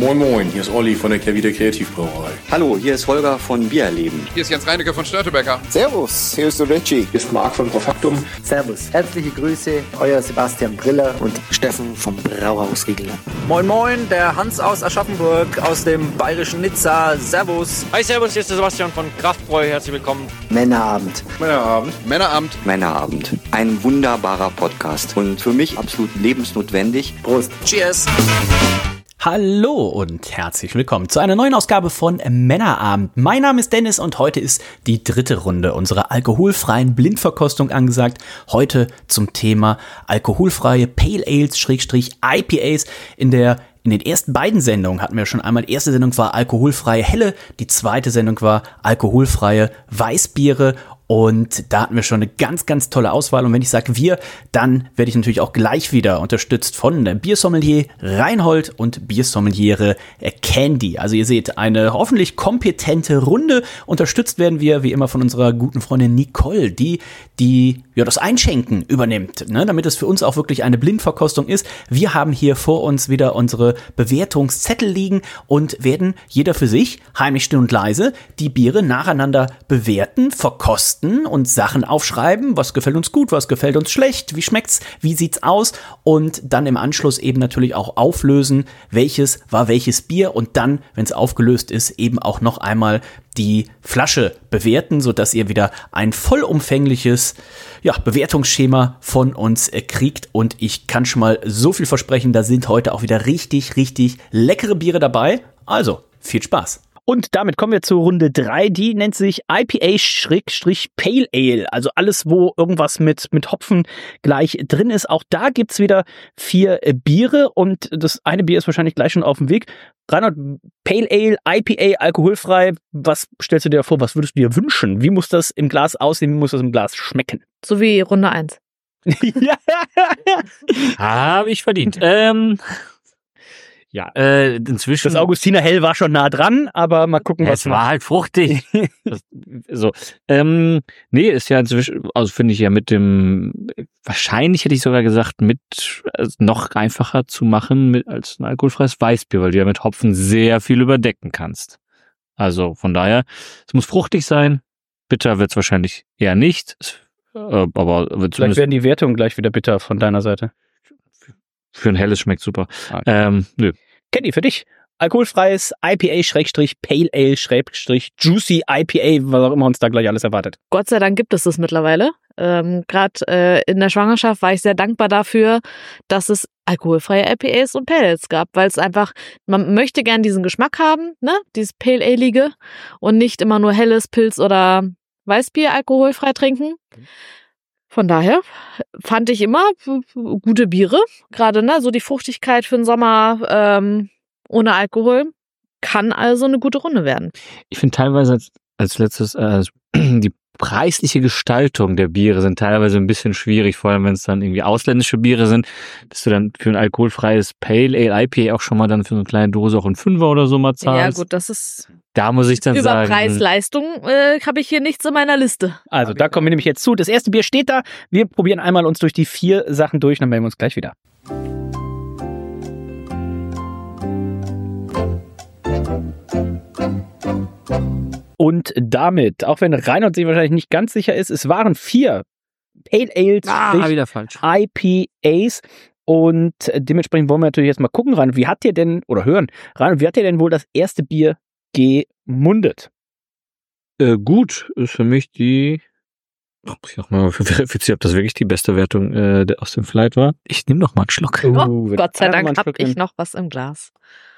Moin Moin, hier ist Olli von der Kehrwieder Kreativbrauerei. Hallo, hier ist Holger von Biererleben. Hier ist Jens Reinecke von Störtebecker. Servus, hier ist der Richie. Hier ist Marc von Profaktum. Servus, herzliche Grüße, euer Sebastian Briller Und Steffen vom Brauhaus Riegler. Moin Moin, der Hans aus Aschaffenburg, aus dem bayerischen Nizza. Servus. Hi, servus, hier ist der Sebastian von Kraftbräu. Herzlich willkommen. Männerabend. Männerabend. Ein wunderbarer Podcast und für mich absolut lebensnotwendig. Prost. Cheers. Hallo und herzlich willkommen zu einer neuen Ausgabe von Männerabend. Mein Name ist Dennis und heute ist die dritte Runde unserer alkoholfreien Blindverkostung angesagt. Heute zum Thema alkoholfreie Pale Ales /IPAs. In den ersten beiden Sendungen hatten wir schon einmal, die erste Sendung war alkoholfreie Helle, die zweite Sendung war alkoholfreie Weißbiere. Und da hatten wir schon eine ganz, ganz tolle Auswahl. Und wenn ich sage wir, dann werde ich natürlich auch gleich wieder unterstützt von Biersommelier Reinhold und Biersommeliere Candy. Also ihr seht, eine hoffentlich kompetente Runde. Unterstützt werden wir wie immer von unserer guten Freundin Nicole, die das Einschenken übernimmt, ne, damit es für uns auch wirklich eine Blindverkostung ist. Wir haben hier vor uns wieder unsere Bewertungszettel liegen und werden jeder für sich, heimlich still und leise, die Biere nacheinander bewerten, verkosten und Sachen aufschreiben, was gefällt uns gut, was gefällt uns schlecht, wie schmeckt's, wie sieht's aus und dann im Anschluss eben natürlich auch auflösen, welches war welches Bier und dann, wenn es aufgelöst ist, eben auch noch einmal die Flasche bewerten, sodass ihr wieder ein vollumfängliches Bewertungsschema von uns kriegt und ich kann schon mal so viel versprechen, da sind heute auch wieder richtig, richtig leckere Biere dabei, also viel Spaß. Und damit kommen wir zur Runde 3, die nennt sich IPA/Pale Ale, also alles, wo irgendwas mit Hopfen gleich drin ist. Auch da gibt's wieder 4 Biere und das eine Bier ist wahrscheinlich gleich schon auf dem Weg. Reinhard, Pale Ale, IPA, alkoholfrei, was stellst du dir vor, was würdest du dir wünschen? Wie muss das im Glas aussehen, wie muss das im Glas schmecken? So wie Runde 1. Habe ich verdient. Inzwischen. Das Augustiner Hell war schon nah dran, aber mal gucken, was es war halt fruchtig. Ist ja inzwischen, also finde ich ja wahrscheinlich hätte ich sogar gesagt, noch einfacher zu machen als ein alkoholfreies Weißbier, weil du ja mit Hopfen sehr viel überdecken kannst. Also von daher, es muss fruchtig sein. Bitter wird es wahrscheinlich eher nicht. Aber vielleicht werden die Wertungen gleich wieder bitter von deiner Seite. Für ein helles schmeckt super. Okay. Nö. Candy, für dich. Alkoholfreies IPA/Pale Ale/Juicy IPA, was auch immer uns da gleich alles erwartet. Gott sei Dank gibt es das mittlerweile. Gerade in der Schwangerschaft war ich sehr dankbar dafür, dass es alkoholfreie IPAs und Pale Ales gab, weil es einfach, man möchte gern diesen Geschmack haben, ne, dieses Pale Ale-ige und nicht immer nur helles Pilz oder Weißbier alkoholfrei trinken. Von daher fand ich immer gute Biere, gerade so die Fruchtigkeit für den Sommer ohne Alkohol kann also eine gute Runde werden. Ich finde teilweise als letztes die preisliche Gestaltung der Biere sind teilweise ein bisschen schwierig, vor allem wenn es dann irgendwie ausländische Biere sind, dass du dann für ein alkoholfreies Pale Ale IPA auch schon mal dann für so eine kleine Dose auch einen Fünfer oder so mal zahlst. Ja gut, das ist... Da muss ich dann über sagen... Preis-Leistung habe ich hier nichts in meiner Liste. Also da kommen wir nämlich jetzt zu. Das erste Bier steht da. Wir probieren einmal uns durch die 4 Sachen durch, dann melden wir uns gleich wieder. Und damit, auch wenn Reinhold sich wahrscheinlich nicht ganz sicher ist, es waren 4 Pale Ales, wieder falsch. IPAs und dementsprechend wollen wir natürlich jetzt mal gucken, Reinhold, wie hat dir denn wohl das erste Bier gemundet? Gut, ist für mich muss ich auch mal verifizieren, ob das wirklich die beste Wertung aus dem Flight war. Ich nehme noch mal einen Schluck. Gott sei Dank habe ich noch was im Glas.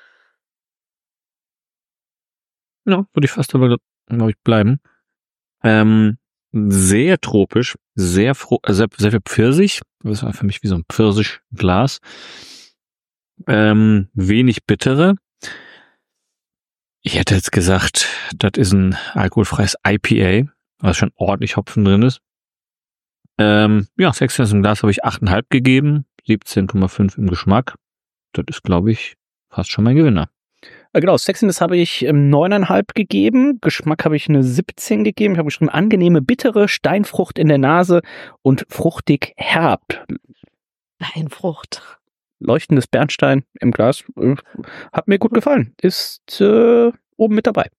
Ja, würde ich fast aber, glaube ich, bleiben. Sehr tropisch, sehr viel Pfirsich. Das war für mich wie so ein Pfirsichglas. Wenig bittere. Ich hätte jetzt gesagt, das ist ein alkoholfreies IPA, was schon ordentlich Hopfen drin ist. 6 im Glas habe ich 8,5 gegeben, 17,5 im Geschmack. Das ist, glaube ich, fast schon mein Gewinner. Genau, Sexiness habe ich 9,5 gegeben, Geschmack habe ich eine 17 gegeben. Ich habe geschrieben, angenehme, bittere Steinfrucht in der Nase und fruchtig herb. Steinfrucht. leuchtendes Bernstein im Glas. Hat mir gut gefallen. Ist oben mit dabei.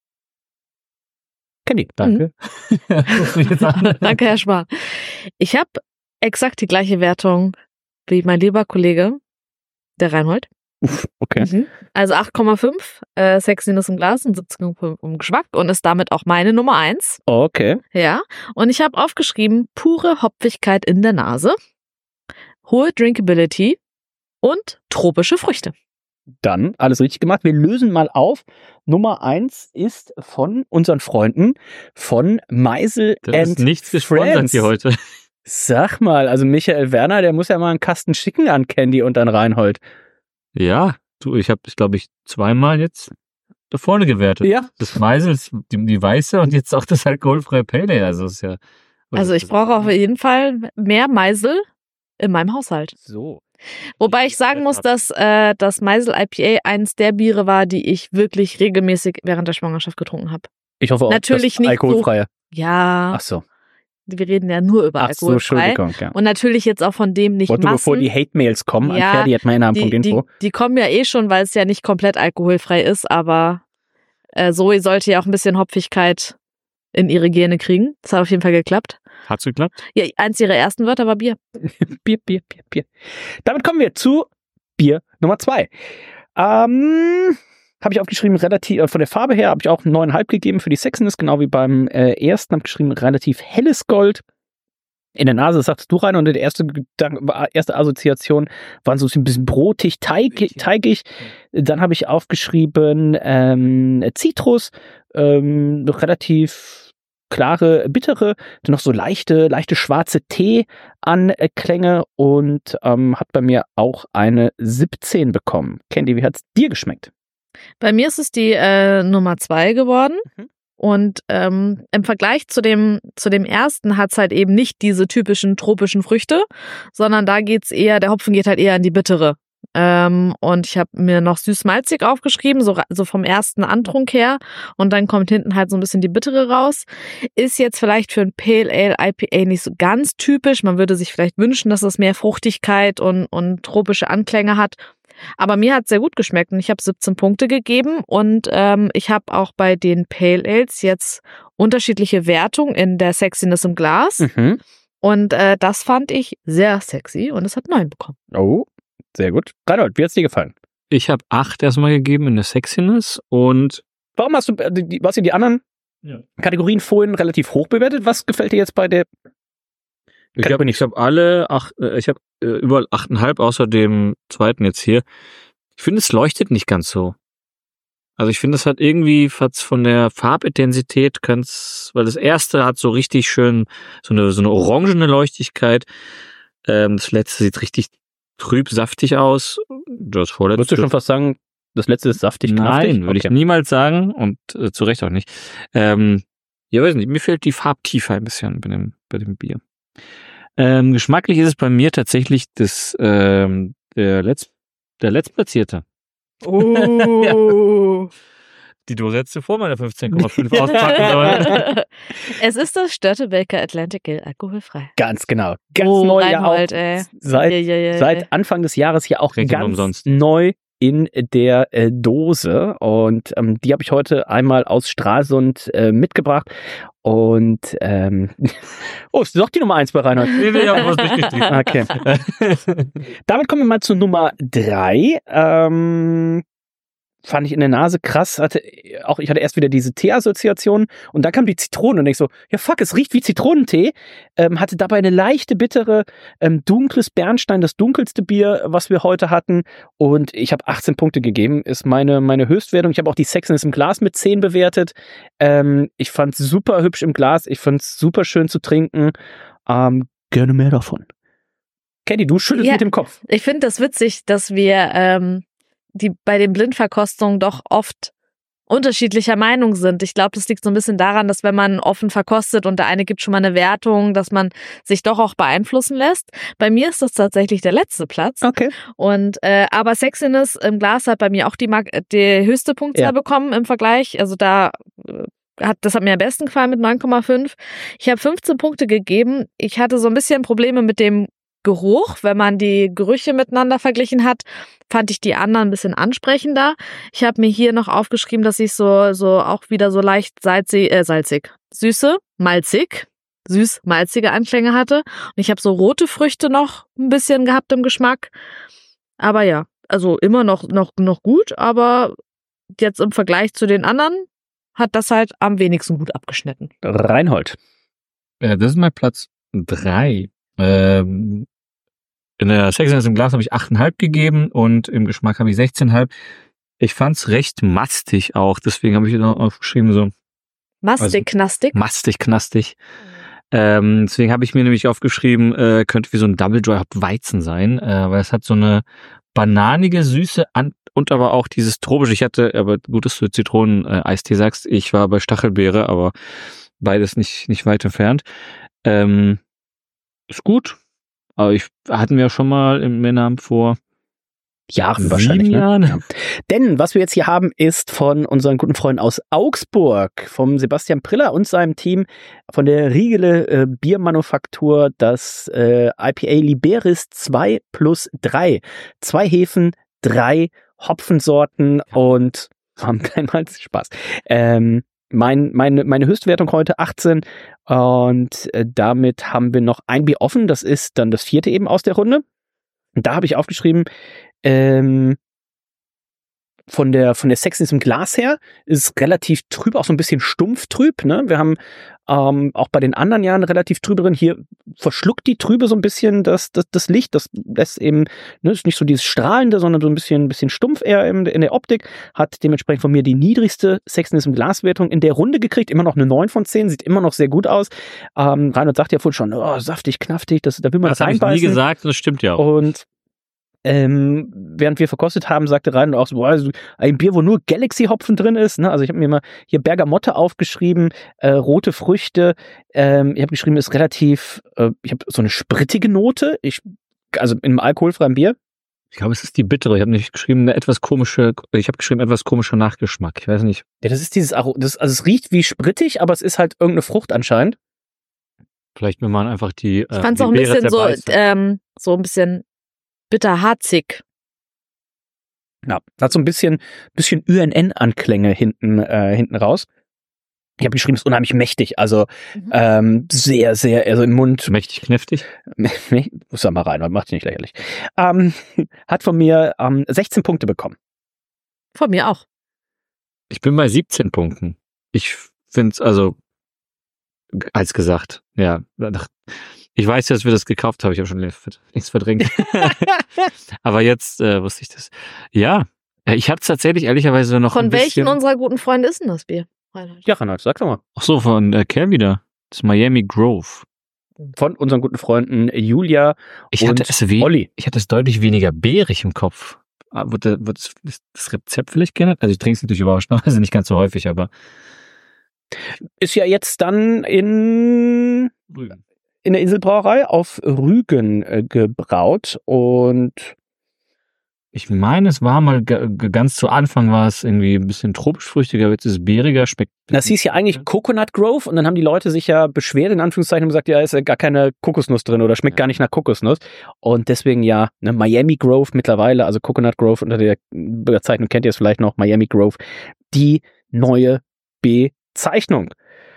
Candy. Danke. Danke, Herr Spahn. Ich habe exakt die gleiche Wertung wie mein lieber Kollege, der Reinhold. Okay. Also 8,5 Sexiness im Glas und 17,5 im Geschmack und ist damit auch meine Nummer 1. Okay. Ja, und ich habe aufgeschrieben, pure Hopfigkeit in der Nase, hohe Drinkability und tropische Früchte. Dann alles richtig gemacht. Wir lösen mal auf. Nummer 1 ist von unseren Freunden von Meisel Das ist nichts gesponsert Friends. hier heute. Sag mal, also Michael Werner, der muss ja mal einen Kasten schicken an Candy und an Reinhold. Ja, du, ich habe, glaube ich, zweimal jetzt da vorne gewertet. Ja. Das Meisel, die weiße und jetzt auch das alkoholfreie Pale Ale. Also, ist ja, Also ich brauche auf jeden Fall mehr Meisel in meinem Haushalt. So. Wobei ich sagen muss, dass das Meisel IPA eins der Biere war, die ich wirklich regelmäßig während der Schwangerschaft getrunken habe. Ich hoffe auch, Natürlich das nicht alkoholfreie. Ja, Ach so. wir reden ja nur über Ach so, alkoholfrei. Entschuldigung. Ja. Und natürlich jetzt auch von dem nicht Warte, Massen. bevor die Hate-Mails kommen, Ja, an ferdi@meinnamen.info. Die kommen ja eh schon, weil es ja nicht komplett alkoholfrei ist, aber Zoe sollte ja auch ein bisschen Hopfigkeit in ihre Gene kriegen. Das hat auf jeden Fall geklappt. Hat's geklappt? Ja, eins ihrer ersten Wörter war Bier. Bier. Damit kommen wir zu Bier Nummer 2. Habe ich aufgeschrieben, relativ, von der Farbe her habe ich auch 9,5 gegeben für die Sexiness, genau wie beim ersten, habe geschrieben, relativ helles Gold. In der Nase sagst du rein und die erste Assoziation waren so ein bisschen brotig, teigig. Dann habe ich aufgeschrieben Zitrus, relativ klare, bittere, dann noch so leichte schwarze Tee-Anklänge und hat bei mir auch eine 17 bekommen. Candy, wie hat's dir geschmeckt? Bei mir ist es die Nummer 2 geworden. Und im Vergleich zu dem ersten hat's halt eben nicht diese typischen tropischen Früchte, sondern da geht's eher, der Hopfen geht halt eher in die bittere. Und ich habe mir noch süß-malzig aufgeschrieben, so vom ersten Antrunk her. Und dann kommt hinten halt so ein bisschen die bittere raus. Ist jetzt vielleicht für ein Pale Ale IPA nicht so ganz typisch. Man würde sich vielleicht wünschen, dass es mehr Fruchtigkeit und tropische Anklänge hat. Aber mir hat's sehr gut geschmeckt und ich habe 17 Punkte gegeben und ich habe auch bei den Pale Ales jetzt unterschiedliche Wertungen in der Sexiness im Glas und das fand ich sehr sexy und es hat 9 bekommen. Oh, sehr gut. Reinhold, wie hat's dir gefallen? Ich habe 8 erstmal gegeben in der Sexiness und Warum hast du die anderen Kategorien vorhin relativ hoch bewertet? Was gefällt dir jetzt bei der ich habe alle 8, ich habe überall 8,5 außer dem zweiten jetzt hier. Ich finde, es leuchtet nicht ganz so. Also ich finde, es hat irgendwie von der Farbintensität weil das erste hat so richtig schön so eine orangene Leuchtigkeit. Das letzte sieht richtig trüb, saftig aus. Das vorletzte. Würdest du schon fast sagen, das letzte ist saftig, knaftig? Nein, würde ich niemals sagen und zu Recht auch nicht. Ja, weiß nicht, mir fehlt die Farbtiefe ein bisschen bei dem Bier. Geschmacklich ist es bei mir tatsächlich der Letztplatzierte. Oh. Die Dose hättest du vor meiner 15,5 auspacken sollen. Es ist das Störtebeker Atlantic Ale, alkoholfrei. Ganz genau. Ganz neu ja auch. Reinhold, ey. Seit Anfang des Jahres hier auch Kriegt man ganz umsonst. neu in der Dose. Und die habe ich heute einmal aus Stralsund mitgebracht. Und oh, ist doch die Nummer 1 bei Reinhold. Nee, aber was nicht geschrieben. Okay. Damit kommen wir mal zu Nummer 3. Fand ich in der Nase krass. Ich hatte erst wieder diese Tee-Assoziation und dann kam die Zitrone und ich so, ja fuck, es riecht wie Zitronentee. Hatte dabei eine leichte, bittere, dunkles Bernstein, das dunkelste Bier, was wir heute hatten. Und ich habe 18 Punkte gegeben, ist meine Höchstwertung. Ich habe auch die Sexiness im Glas mit 10 bewertet. Ich fand es super hübsch im Glas. Ich fand es super schön zu trinken. Gerne mehr davon. Candy, du schüttelst mit dem Kopf. Ich finde das witzig, dass wir die bei den Blindverkostungen doch oft unterschiedlicher Meinung sind. Ich glaube, das liegt so ein bisschen daran, dass wenn man offen verkostet und der eine gibt schon mal eine Wertung, dass man sich doch auch beeinflussen lässt. Bei mir ist das tatsächlich der letzte Platz. Okay. Und aber Sexiness im Glas hat bei mir auch die höchste Punktzahl bekommen im Vergleich. Also das hat mir am besten gefallen mit 9,5. Ich habe 15 Punkte gegeben. Ich hatte so ein bisschen Probleme mit dem Geruch, wenn man die Gerüche miteinander verglichen hat, fand ich die anderen ein bisschen ansprechender. Ich habe mir hier noch aufgeschrieben, dass ich so auch wieder so leicht süß-malzige Anklänge hatte. Und ich habe so rote Früchte noch ein bisschen gehabt im Geschmack. Aber ja, also immer noch gut, aber jetzt im Vergleich zu den anderen hat das halt am wenigsten gut abgeschnitten. Reinhold. Das ist mein Platz 3. In der Sexiness im Glas habe ich 8,5 gegeben und im Geschmack habe ich 16,5. Ich fand's recht mastig auch, deswegen habe ich noch aufgeschrieben so. Mastig-knastig? Mastig-knastig. Deswegen habe ich mir nämlich aufgeschrieben, könnte wie so ein Double Dry Hop Weizen sein, weil es hat so eine bananige Süße und aber auch dieses tropische. Ich hatte, aber gut, dass du Zitronen-Eistee sagst. Ich war bei Stachelbeere, aber beides nicht weit entfernt. Ist gut. Aber hatten wir schon mal im Männerabend vor Jahren wahrscheinlich. Jahren. Ne? Ja. Denn was wir jetzt hier haben, ist von unseren guten Freunden aus Augsburg, vom Sebastian Priller und seinem Team von der Riegele Biermanufaktur, das IPA Liberis 2+3. 2 Hefen, 3 Hopfensorten und haben keinmal Spaß. Meine Höchstwertung heute 18 und damit haben wir noch ein Bier offen. Das ist dann das 4. eben aus der Runde. Und da habe ich aufgeschrieben, von der Sexiness im Glas her ist es relativ trüb, auch so ein bisschen stumpf trüb. Ne? Wir haben auch bei den anderen Jahren relativ trüberen. Hier verschluckt die Trübe so ein bisschen das Licht. Das lässt eben, ne, ist nicht so dieses Strahlende, sondern so ein bisschen stumpf eher in der Optik. Hat dementsprechend von mir die niedrigste Sexiness im Glas-Wertung in der Runde gekriegt. Immer noch eine 9 von 10, sieht immer noch sehr gut aus. Reinhard sagt ja vorhin schon, oh, saftig, knaftig, da will man das reinbeißen. Das habe ich nie gesagt, das stimmt ja auch. Und während wir verkostet haben, sagte Reinhard auch so, also ein Bier, wo nur Galaxy-Hopfen drin ist. Ne? Also ich habe mir mal hier Bergamotte aufgeschrieben, rote Früchte. Ich habe geschrieben, ist relativ, ich habe so eine sprittige Note. Also in einem alkoholfreien Bier. Ich glaube, es ist die bittere. Ich habe nicht geschrieben, etwas komischer Nachgeschmack. Ich weiß nicht. Ja, das ist dieses, also es riecht wie sprittig, aber es ist halt irgendeine Frucht anscheinend. Vielleicht, wenn man einfach die ich fand es auch ein bisschen so ein bisschen bitterharzig. Ja, hat so ein bisschen UNN-Anklänge hinten raus. Ich habe geschrieben, es ist unheimlich mächtig, also sehr, sehr, also im Mund. Mächtig, kräftig? Muss da mal rein, macht dich nicht lächerlich. Hat von mir 16 Punkte bekommen. Von mir auch. Ich bin bei 17 Punkten. Ich finde es, also, als gesagt, ja, ich weiß ja, dass wir das gekauft haben. Ich habe schon nichts verdrängt. Aber jetzt wusste ich das. Ja, ich habe es tatsächlich ehrlicherweise noch Von welchen unserer guten Freunde ist denn das Bier? Reinhard? Ja, Reinhard, sag doch mal. Ach so, von Kerl wieder. Das Miami Grove. Von unseren guten Freunden Julia und Olli. Ich hatte es deutlich weniger beerig im Kopf. Wird das Rezept vielleicht geändert? Also ich trinke es natürlich überraschenderweise nicht ganz so häufig, aber ist ja jetzt dann in der Inselbrauerei auf Rügen gebraut und ich meine, es war mal ganz zu Anfang war es irgendwie ein bisschen tropisch-früchtiger, jetzt ist es beeriger, schmeckt. Das hieß ja eigentlich Coconut Grove und dann haben die Leute sich ja beschwert, in Anführungszeichen, und gesagt, ja, ist ja gar keine Kokosnuss drin oder schmeckt gar nicht nach Kokosnuss. Und deswegen ja, ne, Miami Grove mittlerweile, also Coconut Grove unter der Bezeichnung kennt ihr es vielleicht noch, Miami Grove, die neue Bezeichnung.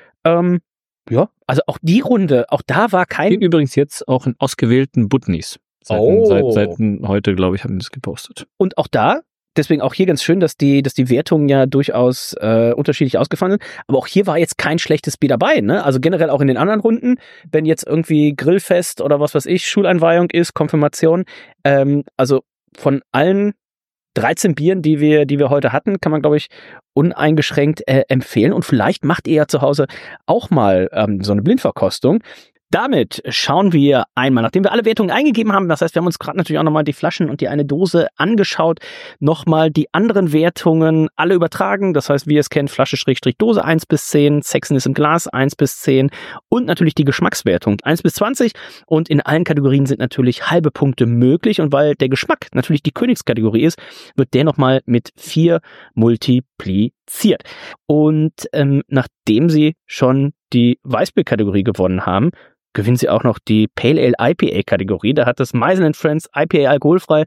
Ja, also auch die Runde, auch da war kein... Geht übrigens jetzt auch in ausgewählten Butnis. Seit heute, glaube ich, haben wir das gepostet. Und auch da, deswegen auch hier ganz schön, dass die Wertungen ja durchaus unterschiedlich ausgefallen sind. Aber auch hier war jetzt kein schlechtes Bier dabei, ne? Also generell auch in den anderen Runden, wenn jetzt irgendwie Grillfest oder was weiß ich, Schuleinweihung ist, Konfirmation, also von allen 13 Bieren, die wir heute hatten, kann man, glaube ich, uneingeschränkt empfehlen. Und vielleicht macht ihr ja zu Hause auch mal so eine Blindverkostung. Damit schauen wir einmal, nachdem wir alle Wertungen eingegeben haben, das heißt, wir haben uns gerade natürlich auch nochmal die Flaschen und die eine Dose angeschaut, nochmal die anderen Wertungen alle übertragen, das heißt, wie ihr es kennt, Flasche-Dose 1 bis 10, Sexiness im Glas 1 bis 10 und natürlich die Geschmackswertung 1 bis 20 und in allen Kategorien sind natürlich halbe Punkte möglich und weil der Geschmack natürlich die Königskategorie ist, wird der nochmal mit 4 multipliziert. Und nachdem sie schon die Weißbier-Kategorie gewonnen haben, gewinnt sie auch noch die Pale Ale IPA-Kategorie. Da hat das Meisel & Friends IPA alkoholfrei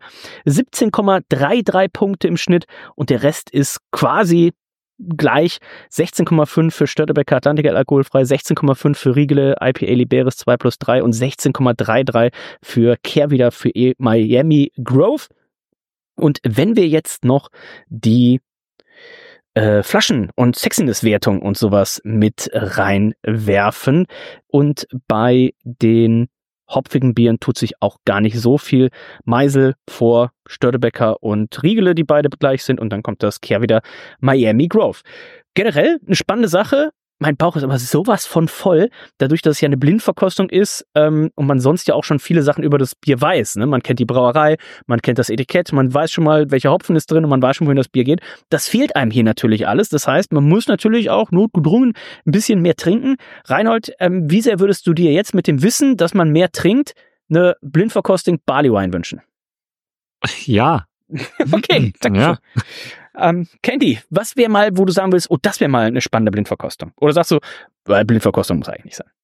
17,33 Punkte im Schnitt und der Rest ist quasi gleich. 16,5 für Störtebeker Atlantic Ale alkoholfrei, 16,5 für Riegele IPA Liberis 2+3 und 16,33 für Kehrwieder für Miami Grove. Und wenn wir jetzt noch die Flaschen- und Sexiness-Wertung und sowas mit reinwerfen und bei den hopfigen Bieren tut sich auch gar nicht so viel. Meisel vor Störtebeker und Riegele, die beide gleich sind und dann kommt das Kehrwieder Miami Grove. Generell eine spannende Sache. Mein Bauch ist aber sowas von voll, dadurch, dass es ja eine Blindverkostung ist und man sonst ja auch schon viele Sachen über das Bier weiß. Ne? Man kennt die Brauerei, man kennt das Etikett, man weiß schon mal, welcher Hopfen ist drin und man weiß schon, wohin das Bier geht. Das fehlt einem hier natürlich alles. Das heißt, man muss natürlich auch notgedrungen ein bisschen mehr trinken. Reinhold, wie sehr würdest du dir jetzt mit dem Wissen, dass man mehr trinkt, eine Blindverkostung Barley Wine wünschen? Ja. Okay, danke schön. Candy, was wäre mal, wo du sagen willst, oh, das wäre mal eine spannende Blindverkostung? Oder sagst du, Blindverkostung muss eigentlich nicht sein?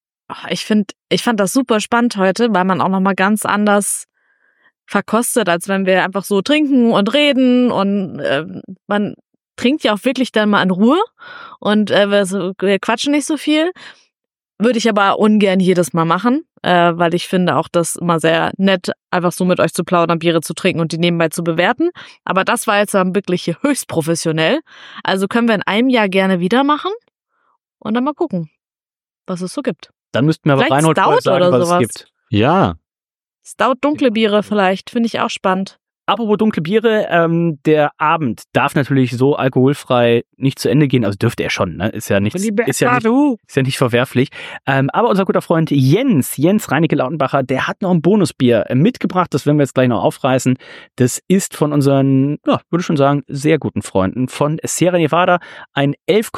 Ich fand das super spannend heute, weil man auch nochmal ganz anders verkostet, als wenn wir einfach so trinken und reden und man trinkt ja auch wirklich dann mal in Ruhe und wir quatschen nicht so viel. Würde ich aber ungern jedes Mal machen, weil ich finde auch das immer sehr nett, einfach so mit euch zu plaudern, Biere zu trinken und die nebenbei zu bewerten. Aber das war jetzt dann wirklich höchst professionell. Also können wir in einem Jahr gerne wieder machen und dann mal gucken, was es so gibt. Dann müssten wir aber Reinhold vorher sagen, was es gibt. Ja. Stout, dunkle Biere vielleicht, finde ich auch spannend. Apropos dunkle Biere, der Abend darf natürlich so alkoholfrei nicht zu Ende gehen, also dürfte er schon, ne? Ist ja nicht verwerflich. Aber unser guter Freund Jens Reinecke-Lautenbacher, der hat noch ein Bonusbier mitgebracht, das werden wir jetzt gleich noch aufreißen. Das ist von unseren, ja, würde ich schon sagen, sehr guten Freunden von Sierra Nevada. Ein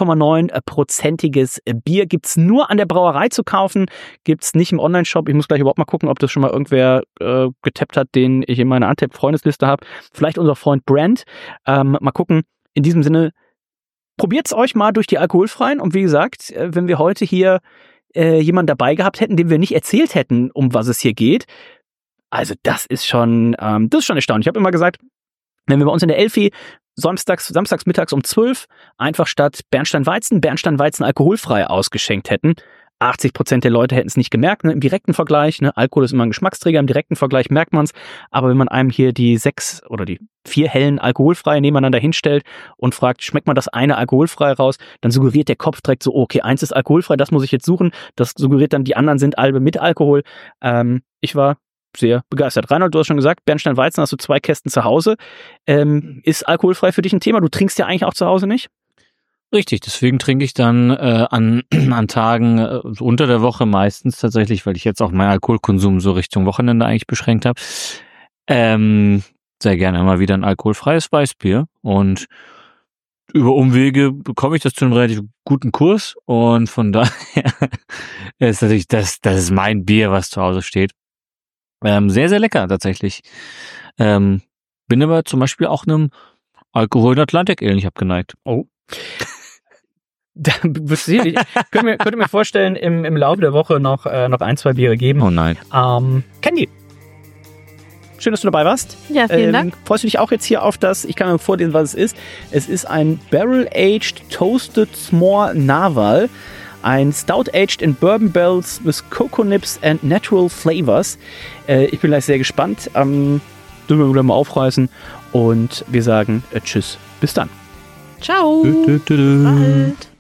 11,9%iges Bier, gibt's nur an der Brauerei zu kaufen, gibt's nicht im Online-Shop. Ich muss gleich überhaupt mal gucken, ob das schon mal irgendwer getappt hat, den ich in meiner Untap-Freundesliste habe. Vielleicht unser Freund Brand. Mal gucken. In diesem Sinne, probiert's euch mal durch die alkoholfreien. Und wie gesagt, wenn wir heute hier jemanden dabei gehabt hätten, dem wir nicht erzählt hätten, um was es hier geht, also das ist schon erstaunlich. Ich habe immer gesagt, wenn wir bei uns in der Elfi samstags mittags um 12 einfach statt Bernsteinweizen alkoholfrei ausgeschenkt hätten, 80% der Leute hätten es nicht gemerkt, ne? Im direkten Vergleich, ne? Alkohol ist immer ein Geschmacksträger, im direkten Vergleich merkt man es, aber wenn man einem hier die 6 oder die 4 hellen alkoholfrei nebeneinander hinstellt und fragt, schmeckt man das eine alkoholfrei raus, dann suggeriert der Kopf direkt so, okay, eins ist alkoholfrei, das muss ich jetzt suchen, das suggeriert dann, die anderen sind alle mit Alkohol. Ich war sehr begeistert. Reinhold, du hast schon gesagt, Bernsteinweizen, hast du 2 Kästen zu Hause. Ist alkoholfrei für dich ein Thema? Du trinkst ja eigentlich auch zu Hause nicht? Richtig, deswegen trinke ich dann an Tagen so unter der Woche meistens tatsächlich, weil ich jetzt auch meinen Alkoholkonsum so Richtung Wochenende eigentlich beschränkt habe. Sehr gerne immer wieder ein alkoholfreies Weißbier und über Umwege bekomme ich das zu einem relativ guten Kurs und von daher ist natürlich das ist mein Bier, was zu Hause steht. Sehr, sehr lecker tatsächlich. Bin aber zum Beispiel auch einem Alkohol- und Atlantic Ale nicht abgeneigt. Oh. Da könnt ihr mir vorstellen, im Laufe der Woche noch 1, 2 Biere geben. Oh nein. Candy, schön, dass du dabei warst. Ja, vielen Dank. Freust du dich auch jetzt hier auf das, ich kann mir vorlesen, was es ist. Es ist ein Barrel-Aged Toasted S'more Narwhal. Ein Stout aged in Bourbon Barrels with Coconuts and Natural Flavors. Ich bin gleich sehr gespannt. Dürfen wir wieder mal aufreißen. Und wir sagen Tschüss. Bis dann. Ciao. Bis bald.